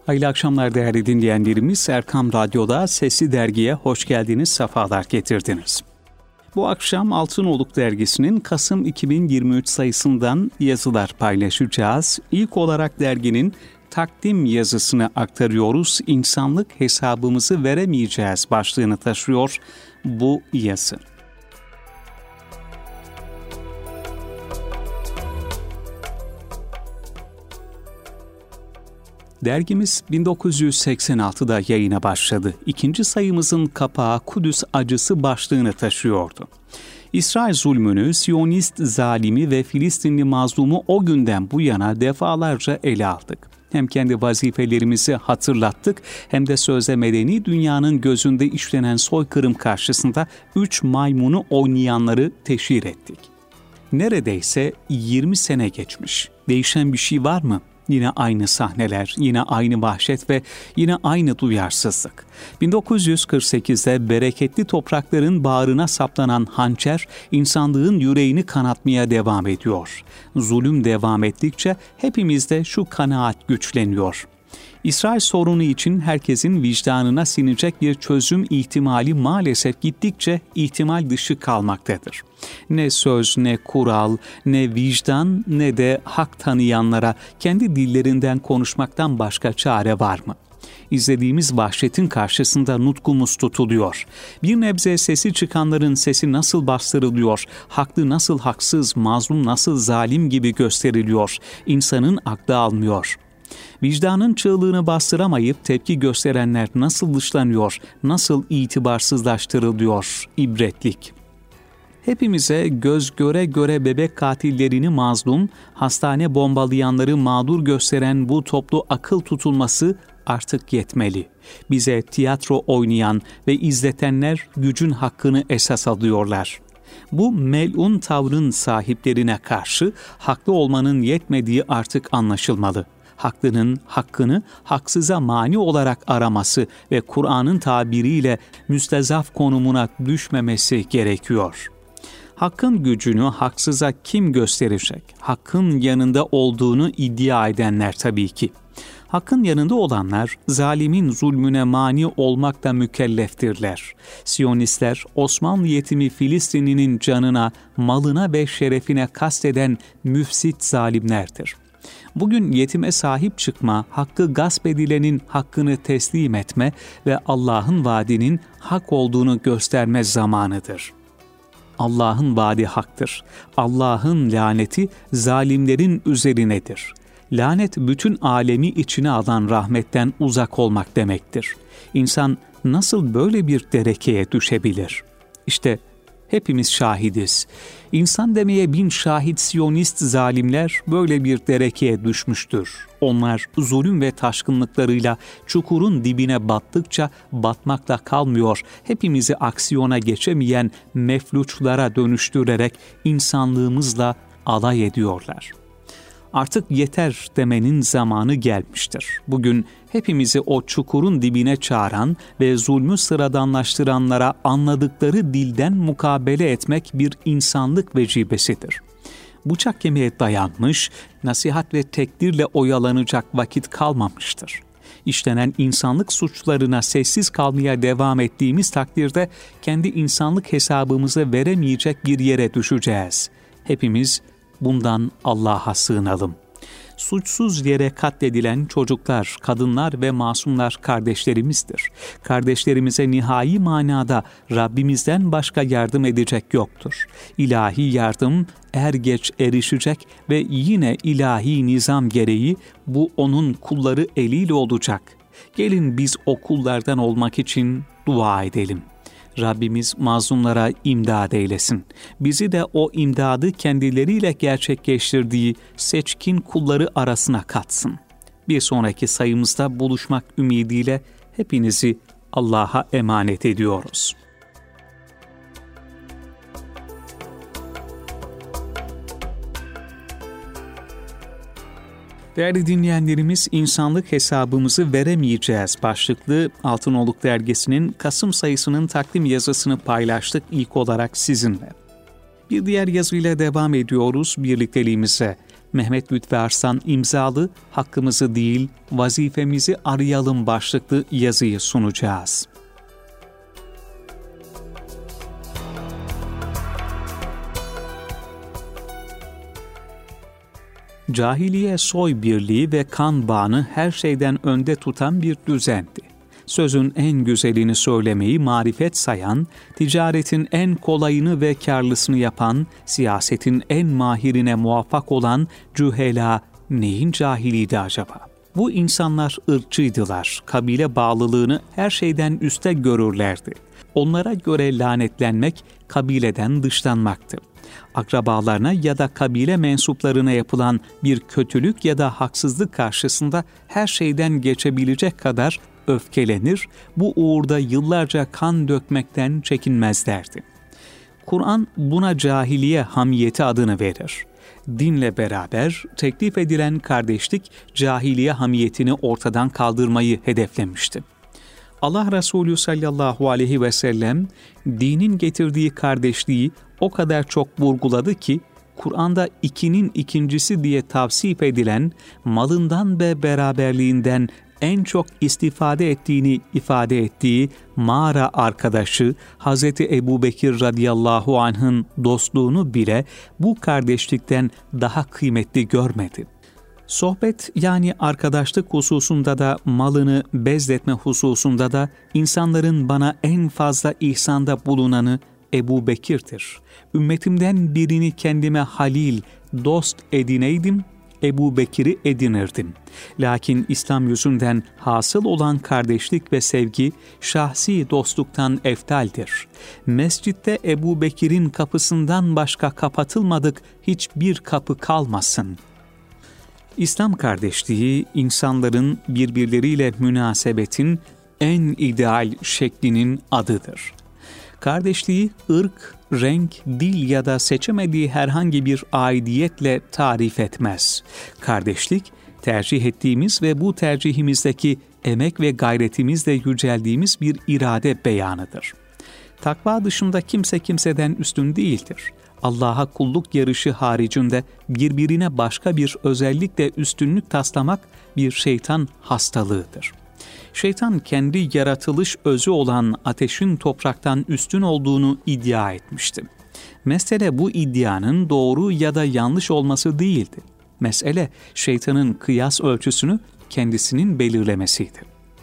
Hayırlı akşamlar değerli dinleyenlerimiz. Erkam Radyo'da Sesli Dergi'ye hoş geldiniz, sefalar getirdiniz. Bu akşam Altınoluk Dergisi'nin Kasım 2023 sayısından yazılar paylaşacağız. İlk olarak derginin takdim yazısını aktarıyoruz. İnsanlık hesabımızı veremeyeceğiz başlığını taşıyor bu yazı. Dergimiz 1986'da yayına başladı. İkinci sayımızın kapağı Kudüs acısı başlığını taşıyordu. İsrail zulmünü, Siyonist zalimi ve Filistinli mazlumu o günden bu yana defalarca ele aldık. Hem kendi vazifelerimizi hatırlattık hem de sözde medeni dünyanın gözünde işlenen soykırım karşısında 3 maymunu oynayanları teşhir ettik. Neredeyse 20 sene geçmiş. Değişen bir şey var mı? Yine aynı sahneler, yine aynı vahşet ve yine aynı duyarsızlık. 1948'de bereketli toprakların bağrına saplanan hançer, insanlığın yüreğini kanatmaya devam ediyor. Zulüm devam ettikçe hepimizde şu kanaat güçleniyor. İsrail sorunu için herkesin vicdanına sinecek bir çözüm ihtimali maalesef gittikçe ihtimal dışı kalmaktadır. Ne söz, ne kural, ne vicdan, ne de hak tanıyanlara kendi dillerinden konuşmaktan başka çare var mı? İzlediğimiz vahşetin karşısında nutkumuz tutuluyor. Bir nebze sesi çıkanların sesi nasıl bastırılıyor, haklı nasıl haksız, mazlum nasıl zalim gibi gösteriliyor, insanın aklı almıyor. Vicdanın çığlığını bastıramayıp tepki gösterenler nasıl dışlanıyor, nasıl itibarsızlaştırılıyor, ibretlik. Hepimize göz göre göre bebek katillerini mazlum, hastane bombalayanları mağdur gösteren bu toplu akıl tutulması artık yetmeli. Bize tiyatro oynayan ve izletenler gücün hakkını esas alıyorlar. Bu melun tavrın sahiplerine karşı haklı olmanın yetmediği artık anlaşılmalı. Haklının hakkını haksıza mani olarak araması ve Kur'an'ın tabiriyle müstezaf konumuna düşmemesi gerekiyor. Hakkın gücünü haksıza kim gösterecek? Hakkın yanında olduğunu iddia edenler tabii ki. Hakkın yanında olanlar zalimin zulmüne mani olmakla mükelleftirler. Siyonistler Osmanlı yetimi Filistinli'nin canına, malına ve şerefine kasteden müfsit zalimlerdir. Bugün yetime sahip çıkma, hakkı gasp edilenin hakkını teslim etme ve Allah'ın vaadinin hak olduğunu gösterme zamanıdır. Allah'ın vaadi haktır. Allah'ın laneti zalimlerin üzerinedir. Lanet bütün alemi içine alan rahmetten uzak olmak demektir. İnsan nasıl böyle bir derekeye düşebilir? İşte hepimiz şahidiz. İnsan demeye bin şahit Siyonist zalimler böyle bir derekeye düşmüştür. Onlar zulüm ve taşkınlıklarıyla çukurun dibine battıkça batmakla kalmıyor. Hepimizi aksiyona geçemeyen mefluçlara dönüştürerek insanlığımızla alay ediyorlar. Artık yeter demenin zamanı gelmiştir. Bugün hepimizi o çukurun dibine çağıran ve zulmü sıradanlaştıranlara anladıkları dilden mukabele etmek bir insanlık vecibesidir. Bıçak kemiğe dayanmış, nasihat ve tekdirle oyalanacak vakit kalmamıştır. İşlenen insanlık suçlarına sessiz kalmaya devam ettiğimiz takdirde kendi insanlık hesabımızı veremeyecek bir yere düşeceğiz. Hepimiz bundan Allah'a sığınalım. Suçsuz yere katledilen çocuklar, kadınlar ve masumlar kardeşlerimizdir. Kardeşlerimize nihai manada Rabbimizden başka yardım edecek yoktur. İlahi yardım er geç erişecek ve yine ilahi nizam gereği bu onun kulları eliyle olacak. Gelin biz o kullardan olmak için dua edelim. Rabbimiz mazlumlara imdad eylesin. Bizi de o imdadı kendileriyle gerçekleştirdiği seçkin kulları arasına katsın. Bir sonraki sayımızda buluşmak ümidiyle hepinizi Allah'a emanet ediyoruz. Değerli dinleyenlerimiz, insanlık hesabımızı veremeyeceğiz başlıklı Altınoluk Dergisi'nin Kasım sayısının takdim yazısını paylaştık ilk olarak sizinle. Bir diğer yazıyla devam ediyoruz birlikteliğimize. Mehmet Lütfi Arslan imzalı "Hakkımızı değil, vazifemizi arayalım" başlıklı yazıyı sunacağız. Cahiliye soy birliği ve kan bağını her şeyden önde tutan bir düzendi. Sözün en güzelini söylemeyi marifet sayan, ticaretin en kolayını ve karlısını yapan, siyasetin en mahirine muvaffak olan cühela neyin cahiliydi acaba? Bu insanlar ırkçıydılar, kabile bağlılığını her şeyden üste görürlerdi. Onlara göre lanetlenmek kabileden dışlanmaktı. Akrabalarına ya da kabile mensuplarına yapılan bir kötülük ya da haksızlık karşısında her şeyden geçebilecek kadar öfkelenir, bu uğurda yıllarca kan dökmekten çekinmezlerdi. Kur'an buna cahiliye hamiyeti adını verir. Dinle beraber teklif edilen kardeşlik cahiliye hamiyetini ortadan kaldırmayı hedeflemişti. Allah Resulü sallallahu aleyhi ve sellem dinin getirdiği kardeşliği o kadar çok vurguladı ki Kur'an'da ikinin ikincisi diye tavsif edilen malından ve beraberliğinden en çok istifade ettiğini ifade ettiği mağara arkadaşı Hazreti Ebubekir radıyallahu anh'ın dostluğunu bile bu kardeşlikten daha kıymetli görmedi. Sohbet yani arkadaşlık hususunda da malını bezletme hususunda da insanların bana en fazla ihsanda bulunanı Ebu Bekir'dir. Ümmetimden birini kendime halil, dost edineydim, Ebu Bekir'i edinirdim. Lakin İslam yüzünden hasıl olan kardeşlik ve sevgi şahsi dostluktan eftaldir. Mescitte Ebu Bekir'in kapısından başka kapatılmadık hiçbir kapı kalmasın. İslam kardeşliği, insanların birbirleriyle münasebetin en ideal şeklinin adıdır. Kardeşliği ırk, renk, dil ya da seçemediği herhangi bir aidiyetle tarif etmez. Kardeşlik, tercih ettiğimiz ve bu tercihimizdeki emek ve gayretimizle yüceldiğimiz bir irade beyanıdır. Takva dışında kimse kimseden üstün değildir. Allah'a kulluk yarışı haricinde birbirine başka bir özellikle üstünlük taslamak bir şeytan hastalığıdır. Şeytan kendi yaratılış özü olan ateşin topraktan üstün olduğunu iddia etmişti. Mesele bu iddianın doğru ya da yanlış olması değildi. Mesele şeytanın kıyas ölçüsünü kendisinin belirlemesiydi.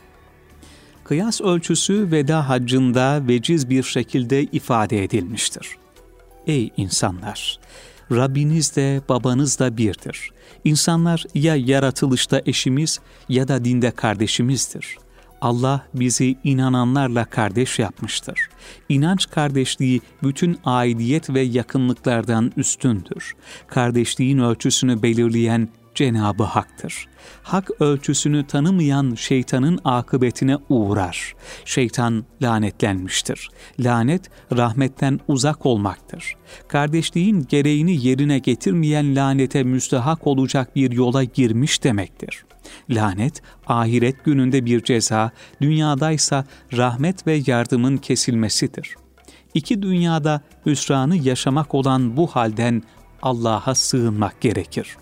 Kıyas ölçüsü veda haccında veciz bir şekilde ifade edilmiştir. Ey insanlar! Rabbiniz de babanız da birdir. İnsanlar ya yaratılışta eşimiz ya da dinde kardeşimizdir. Allah bizi inananlarla kardeş yapmıştır. İnanç kardeşliği bütün aidiyet ve yakınlıklardan üstündür. Kardeşliğin ölçüsünü belirleyen Cenab-ı Hak'tır. Hak ölçüsünü tanımayan şeytanın akıbetine uğrar. Şeytan lanetlenmiştir. Lanet, rahmetten uzak olmaktır. Kardeşliğin gereğini yerine getirmeyen lanete müstahak olacak bir yola girmiş demektir. Lanet, ahiret gününde bir ceza, dünyadaysa rahmet ve yardımın kesilmesidir. İki dünyada hüsranı yaşamak olan bu halden Allah'a sığınmak gerekir.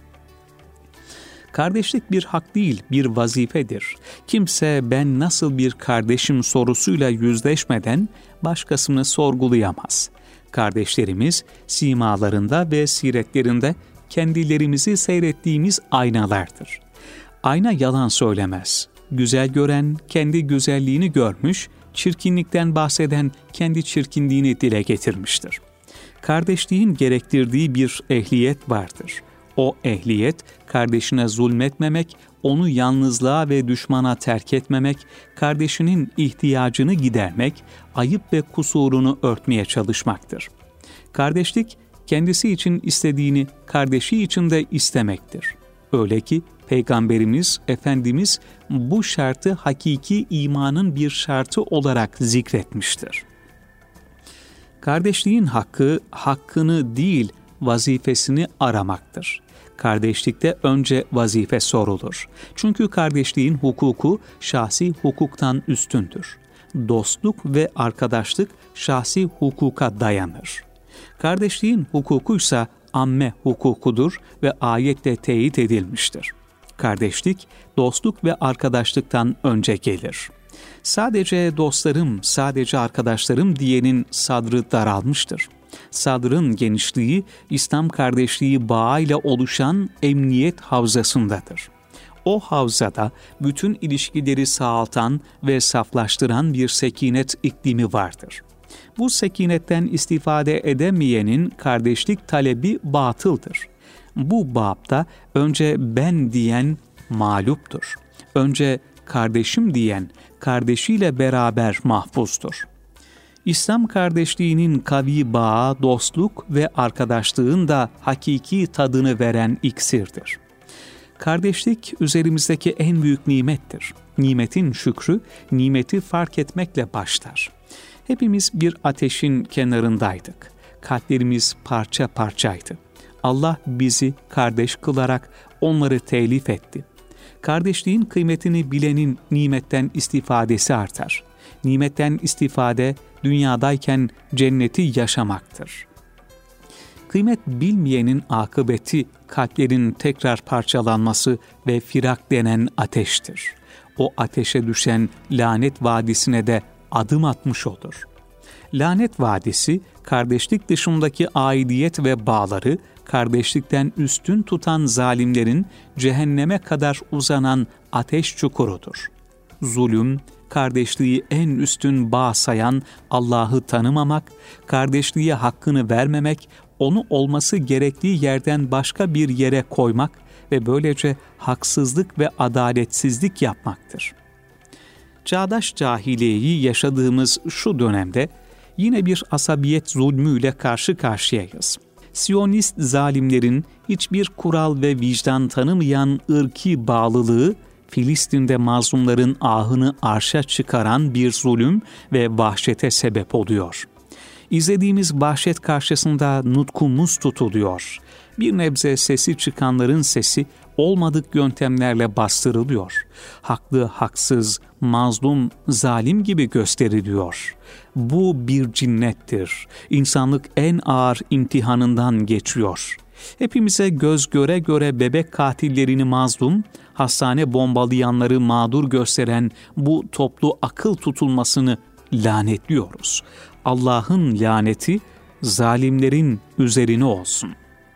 Kardeşlik bir hak değil, bir vazifedir. Kimse ben nasıl bir kardeşim sorusuyla yüzleşmeden başkasını sorgulayamaz. Kardeşlerimiz simalarında ve siretlerinde kendilerimizi seyrettiğimiz aynalardır. Ayna yalan söylemez. Güzel gören kendi güzelliğini görmüş, çirkinlikten bahseden kendi çirkinliğini dile getirmiştir. Kardeşliğin gerektirdiği bir ehliyet vardır. O ehliyet, kardeşine zulmetmemek, onu yalnızlığa ve düşmana terk etmemek, kardeşinin ihtiyacını gidermek, ayıp ve kusurunu örtmeye çalışmaktır. Kardeşlik, kendisi için istediğini kardeşi için de istemektir. Öyle ki Peygamberimiz, Efendimiz bu şartı hakiki imanın bir şartı olarak zikretmiştir. Kardeşliğin hakkı, hakkını değil, vazifesini aramaktır. Kardeşlikte önce vazife sorulur. Çünkü kardeşliğin hukuku şahsi hukuktan üstündür. Dostluk ve arkadaşlık şahsi hukuka dayanır. Kardeşliğin hukukuysa amme hukukudur ve ayetle teyit edilmiştir. Kardeşlik, dostluk ve arkadaşlıktan önce gelir. Sadece dostlarım, sadece arkadaşlarım diyenin sadrı daralmıştır. Sadrın genişliği, İslam kardeşliği bağıyla oluşan emniyet havzasındadır. O havzada bütün ilişkileri sağaltan ve saflaştıran bir sekinet iklimi vardır. Bu sekinetten istifade edemeyenin kardeşlik talebi batıldır. Bu babda önce ben diyen mağluptur. Önce kardeşim diyen kardeşiyle beraber mahpustur. İslam kardeşliğinin kavi bağı, dostluk ve arkadaşlığın da hakiki tadını veren iksirdir. Kardeşlik üzerimizdeki en büyük nimettir. Nimetin şükrü, nimeti fark etmekle başlar. Hepimiz bir ateşin kenarındaydık. Kalplerimiz parça parçaydı. Allah bizi kardeş kılarak onları telif etti. Kardeşliğin kıymetini bilenin nimetten istifadesi artar. Nimetten istifade, dünyadayken cenneti yaşamaktır. Kıymet bilmeyenin akıbeti, kalplerin tekrar parçalanması ve firak denen ateştir. O ateşe düşen lanet vadisine de adım atmış olur. Lanet vadisi, kardeşlik dışındaki aidiyet ve bağları, kardeşlikten üstün tutan zalimlerin cehenneme kadar uzanan ateş çukurudur. Zulüm, kardeşliği en üstün bağ sayan Allah'ı tanımamak, kardeşliğe hakkını vermemek, onu olması gerektiği yerden başka bir yere koymak ve böylece haksızlık ve adaletsizlik yapmaktır. Çağdaş cahiliyeyi yaşadığımız şu dönemde yine bir asabiyet zulmüyle karşı karşıyayız. Siyonist zalimlerin hiçbir kural ve vicdan tanımayan ırki bağlılığı, Filistin'de mazlumların ahını arşa çıkaran bir zulüm ve vahşete sebep oluyor. İzlediğimiz vahşet karşısında nutkumuz tutuluyor. Bir nebze sesi çıkanların sesi olmadık yöntemlerle bastırılıyor. Haklı, haksız, mazlum, zalim gibi gösteriliyor. Bu bir cinnettir. İnsanlık en ağır imtihanından geçiyor. Hepimize göz göre göre bebek katillerini mazlum, hastane bombalayanları mağdur gösteren bu toplu akıl tutulmasını lanetliyoruz. Allah'ın laneti zalimlerin üzerine olsun.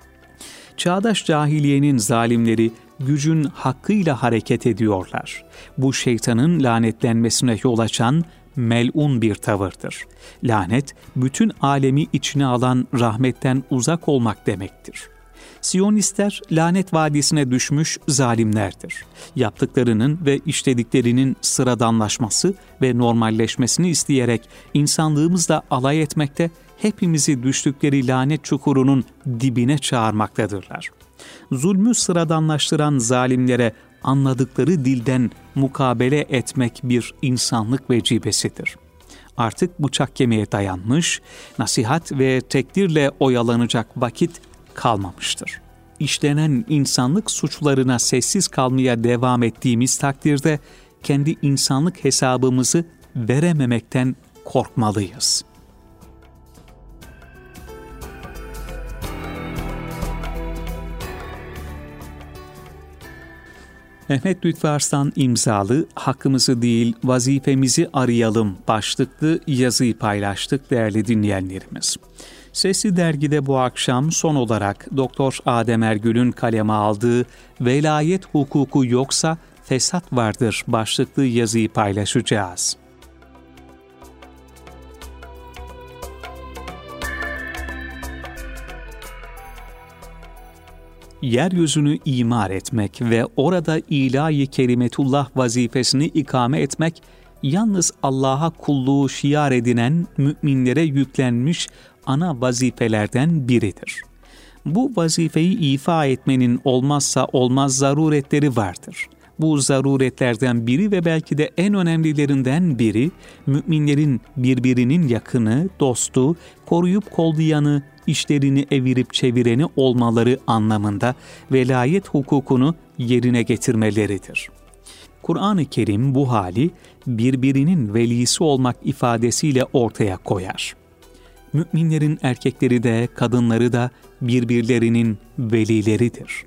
Çağdaş cahiliyenin zalimleri gücün hakkıyla hareket ediyorlar. Bu şeytanın lanetlenmesine yol açan melun bir tavırdır. Lanet, bütün alemi içine alan rahmetten uzak olmak demektir. Siyonistler lanet vadisine düşmüş zalimlerdir. Yaptıklarının ve işlediklerinin sıradanlaşması ve normalleşmesini isteyerek insanlığımızla alay etmekte, hepimizi düştükleri lanet çukurunun dibine çağırmaktadırlar. Zulmü sıradanlaştıran zalimlere anladıkları dilden mukabele etmek bir insanlık vecibesidir. Artık bıçak kemiğe dayanmış, nasihat ve tekdirle oyalanacak vakit kalmamıştır. İşlenen insanlık suçlarına sessiz kalmaya devam ettiğimiz takdirde kendi insanlık hesabımızı verememekten korkmalıyız. Mehmet Lütfü Arslan imzalı "Hakkımızı değil vazifemizi arayalım" başlıklı yazıyı paylaştık değerli dinleyenlerimiz. Sesli Dergi'de bu akşam son olarak Doktor Adem Ergül'ün kaleme aldığı "Velayet hukuku yoksa fesat vardır" başlıklı yazıyı paylaşacağız. Yeryüzünü imar etmek ve orada ilahi kelimetullah vazifesini ikame etmek, yalnız Allah'a kulluğu şiar edinen müminlere yüklenmiş ana vazifelerden biridir. Bu vazifeyi ifa etmenin olmazsa olmaz zaruretleri vardır. Bu zaruretlerden biri ve belki de en önemlilerinden biri, müminlerin birbirinin yakını, dostu, koruyup kollayanı, işlerini evirip çevireni olmaları anlamında velayet hukukunu yerine getirmeleridir. Kur'an-ı Kerim bu hali birbirinin velisi olmak ifadesiyle ortaya koyar. Müminlerin erkekleri de kadınları da birbirlerinin velileridir.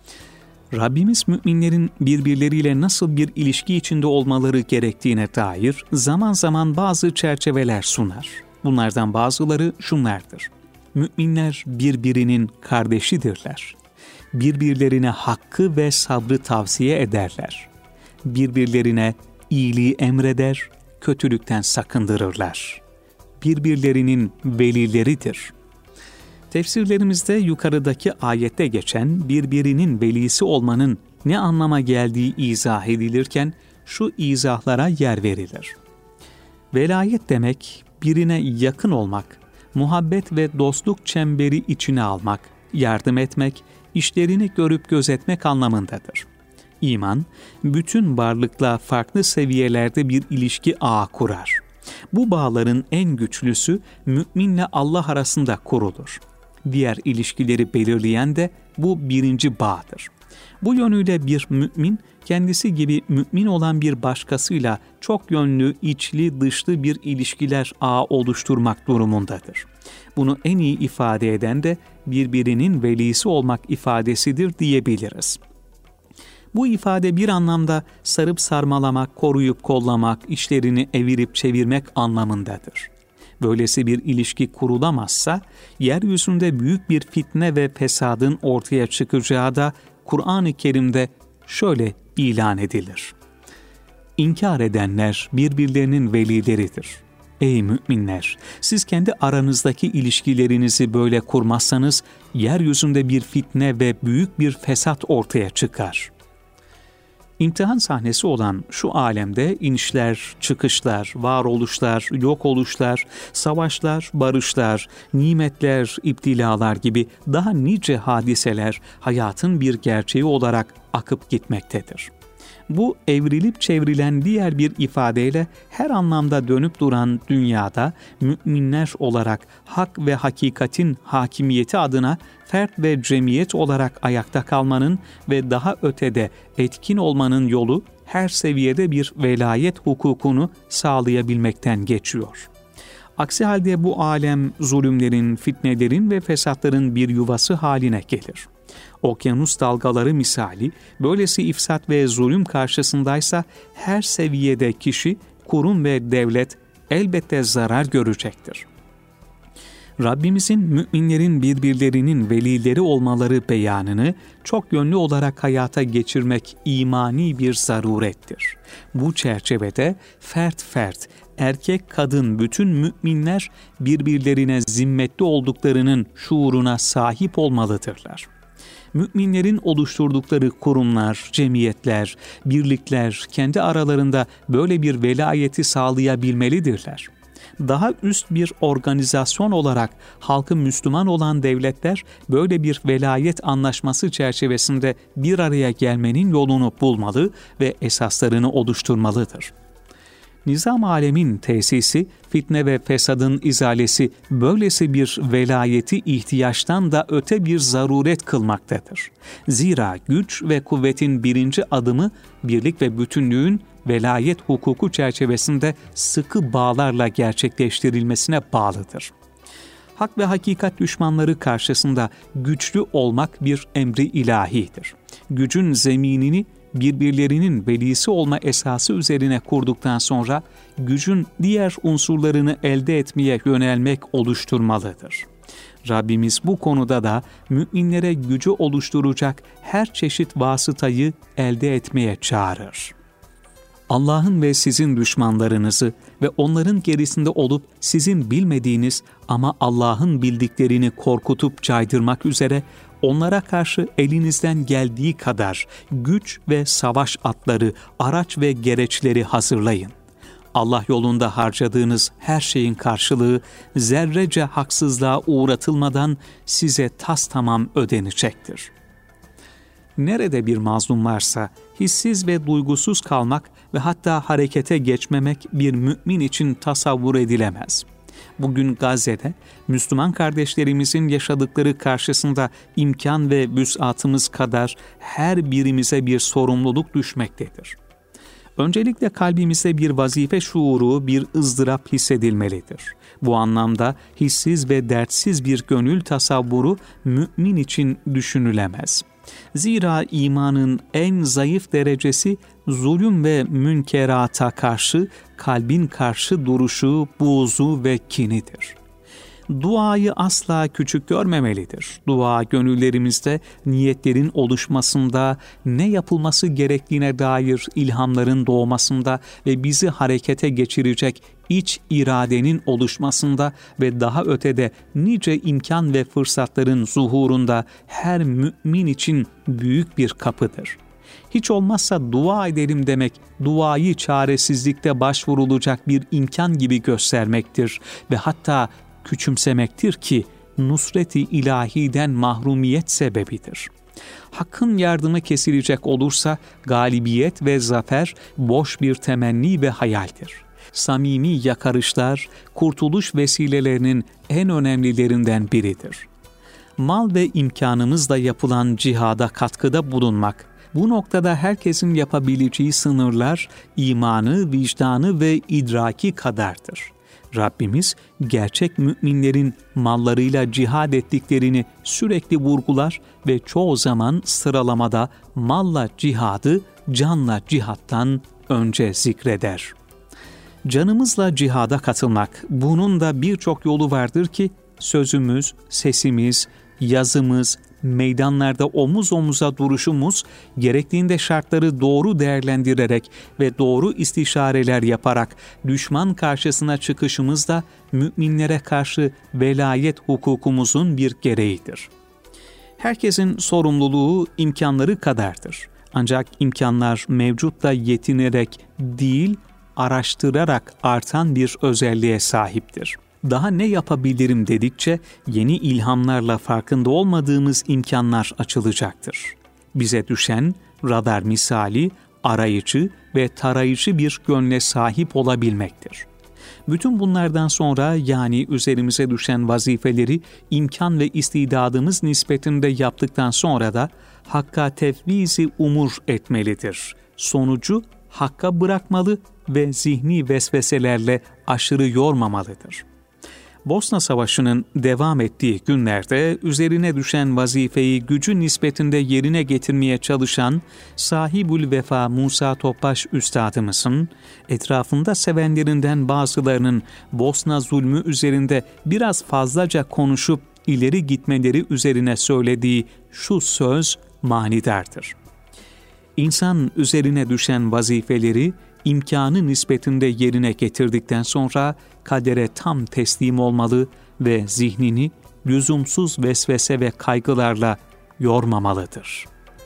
Rabbimiz müminlerin birbirleriyle nasıl bir ilişki içinde olmaları gerektiğine dair zaman zaman bazı çerçeveler sunar. Bunlardan bazıları şunlardır. Müminler birbirinin kardeşidirler. Birbirlerine hakkı ve sabrı tavsiye ederler. Birbirlerine iyiliği emreder, kötülükten sakındırırlar. Birbirlerinin velileridir. Tefsirlerimizde yukarıdaki ayette geçen birbirinin velisi olmanın ne anlama geldiği izah edilirken şu izahlara yer verilir. Velayet demek birine yakın olmak, muhabbet ve dostluk çemberi içine almak, yardım etmek, işlerini görüp gözetmek anlamındadır. İman, bütün varlıkla farklı seviyelerde bir ilişki ağı kurar. Bu bağların en güçlüsü müminle Allah arasında kurulur. Diğer ilişkileri belirleyen de bu birinci bağdır. Bu yönüyle bir mümin, kendisi gibi mümin olan bir başkasıyla çok yönlü, içli, dışlı bir ilişkiler ağı oluşturmak durumundadır. Bunu en iyi ifade eden de birbirinin velisi olmak ifadesidir diyebiliriz. Bu ifade bir anlamda sarıp sarmalamak, koruyup kollamak, işlerini evirip çevirmek anlamındadır. Böylesi bir ilişki kurulamazsa, yeryüzünde büyük bir fitne ve fesadın ortaya çıkacağı da Kur'an-ı Kerim'de şöyle ilan edilir. İnkar edenler birbirlerinin velileridir. Ey müminler! Siz kendi aranızdaki ilişkilerinizi böyle kurmazsanız, yeryüzünde bir fitne ve büyük bir fesat ortaya çıkar. İmtihan sahnesi olan şu alemde inişler, çıkışlar, varoluşlar, yok oluşlar, savaşlar, barışlar, nimetler, iptilalar gibi daha nice hadiseler hayatın bir gerçeği olarak akıp gitmektedir. Bu evrilip çevrilen diğer bir ifadeyle her anlamda dönüp duran dünyada müminler olarak hak ve hakikatin hakimiyeti adına fert ve cemiyet olarak ayakta kalmanın ve daha ötede etkin olmanın yolu her seviyede bir velayet hukukunu sağlayabilmekten geçiyor. Aksi halde bu alem zulümlerin, fitnelerin ve fesatların bir yuvası haline gelir. Okyanus dalgaları misali böylesi ifsat ve zulüm karşısındaysa her seviyede kişi, kurum ve devlet elbette zarar görecektir. Rabbimizin müminlerin birbirlerinin velileri olmaları beyanını çok yönlü olarak hayata geçirmek imani bir zarurettir. Bu çerçevede fert, erkek kadın bütün müminler birbirlerine zimmetli olduklarının şuuruna sahip olmalıdırlar. Müminlerin oluşturdukları kurumlar, cemiyetler, birlikler kendi aralarında böyle bir velayeti sağlayabilmelidirler. Daha üst bir organizasyon olarak halkı Müslüman olan devletler böyle bir velayet anlaşması çerçevesinde bir araya gelmenin yolunu bulmalı ve esaslarını oluşturmalıdır. Nizam alemin tesisi, fitne ve fesadın izalesi böylesi bir velayeti ihtiyaçtan da öte bir zaruret kılmaktadır. Zira güç ve kuvvetin birinci adımı birlik ve bütünlüğün velayet hukuku çerçevesinde sıkı bağlarla gerçekleştirilmesine bağlıdır. Hak ve hakikat düşmanları karşısında güçlü olmak bir emri ilahidir. Gücün zeminini birbirlerinin velisi olma esası üzerine kurduktan sonra gücün diğer unsurlarını elde etmeye yönelmek oluşturmalıdır. Rabbimiz bu konuda da müminlere gücü oluşturacak her çeşit vasıtayı elde etmeye çağırır. Allah'ın ve sizin düşmanlarınızı ve onların gerisinde olup sizin bilmediğiniz ama Allah'ın bildiklerini korkutup caydırmak üzere onlara karşı elinizden geldiği kadar güç ve savaş atları, araç ve gereçleri hazırlayın. Allah yolunda harcadığınız her şeyin karşılığı zerrece haksızlığa uğratılmadan size tastamam ödenecektir. Nerede bir mazlum varsa hissiz ve duygusuz kalmak ve hatta harekete geçmemek bir mümin için tasavvur edilemez. Bugün Gazze'de Müslüman kardeşlerimizin yaşadıkları karşısında imkan ve vüs'atımız kadar her birimize bir sorumluluk düşmektedir. Öncelikle kalbimizde bir vazife şuuru, bir ızdırap hissedilmelidir. Bu anlamda hissiz ve dertsiz bir gönül tasavvuru mümin için düşünülemez. Zira imanın en zayıf derecesi zulüm ve münkerata karşı kalbin karşı duruşu, buğzu ve kinidir. Duayı asla küçük görmemelidir. Dua gönüllerimizde niyetlerin oluşmasında, ne yapılması gerektiğine dair ilhamların doğmasında ve bizi harekete geçirecek iç iradenin oluşmasında ve daha ötede nice imkan ve fırsatların zuhurunda her mümin için büyük bir kapıdır. Hiç olmazsa dua edelim demek, duayı çaresizlikte başvurulacak bir imkan gibi göstermektir ve hatta küçümsemektir ki nusret-i ilahiden mahrumiyet sebebidir. Hakkın yardımı kesilecek olursa galibiyet ve zafer boş bir temenni ve hayaldir. Samimi yakarışlar kurtuluş vesilelerinin en önemlilerinden biridir. Mal ve imkanımızla yapılan cihada katkıda bulunmak, bu noktada herkesin yapabileceği sınırlar imanı, vicdanı ve idraki kadardır. Rabbimiz gerçek müminlerin mallarıyla cihad ettiklerini sürekli vurgular ve çoğu zaman sıralamada malla cihadı canla cihattan önce zikreder. Canımızla cihada katılmak, bunun da birçok yolu vardır ki sözümüz, sesimiz, yazımız, meydanlarda omuz omuza duruşumuz, gerektiğinde şartları doğru değerlendirerek ve doğru istişareler yaparak düşman karşısına çıkışımız da müminlere karşı velayet hukukumuzun bir gereğidir. Herkesin sorumluluğu imkanları kadardır. Ancak imkanlar mevcutla yetinerek değil, araştırarak artan bir özelliğe sahiptir. Daha ne yapabilirim dedikçe yeni ilhamlarla farkında olmadığımız imkanlar açılacaktır. Bize düşen radar misali, arayıcı ve tarayıcı bir gönle sahip olabilmektir. Bütün bunlardan sonra yani üzerimize düşen vazifeleri imkan ve istidadımız nispetinde yaptıktan sonra da Hakk'a tefviz-i umur etmelidir. Sonucu Hakk'a bırakmalı ve zihni vesveselerle aşırı yormamalıdır. Bosna Savaşı'nın devam ettiği günlerde üzerine düşen vazifeyi gücü nispetinde yerine getirmeye çalışan Sahibül Vefa Musa Topbaş Üstadımızın etrafında sevenlerinden bazılarının Bosna zulmü üzerinde biraz fazlaca konuşup ileri gitmeleri üzerine söylediği şu söz manidardır. İnsan üzerine düşen vazifeleri imkanı nispetinde yerine getirdikten sonra kadere tam teslim olmalı ve zihnini lüzumsuz vesvese ve kaygılarla yormamalıdır.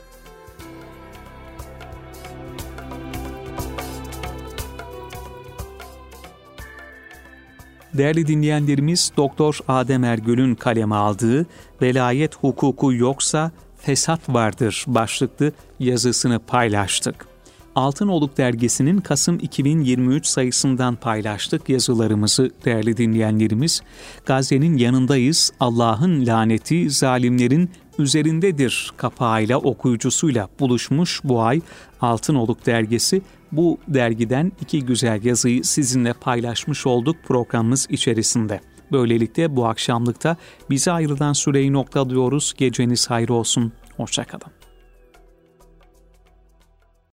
Değerli dinleyenlerimiz, Doktor Adem Ergül'ün kaleme aldığı "Velayet hukuku yoksa fesat vardır" başlıklı yazısını paylaştık. Altınoluk Dergisi'nin Kasım 2023 sayısından paylaştık yazılarımızı değerli dinleyenlerimiz. Gazze'nin yanındayız, Allah'ın laneti zalimlerin üzerindedir kapağıyla okuyucusuyla buluşmuş bu ay Altınoluk Dergisi. Bu dergiden 2 güzel yazıyı sizinle paylaşmış olduk programımız içerisinde. Böylelikle bu akşamlıkta bize ayrılan süreyi noktalıyoruz. Geceniz hayır olsun. Hoşça kalın.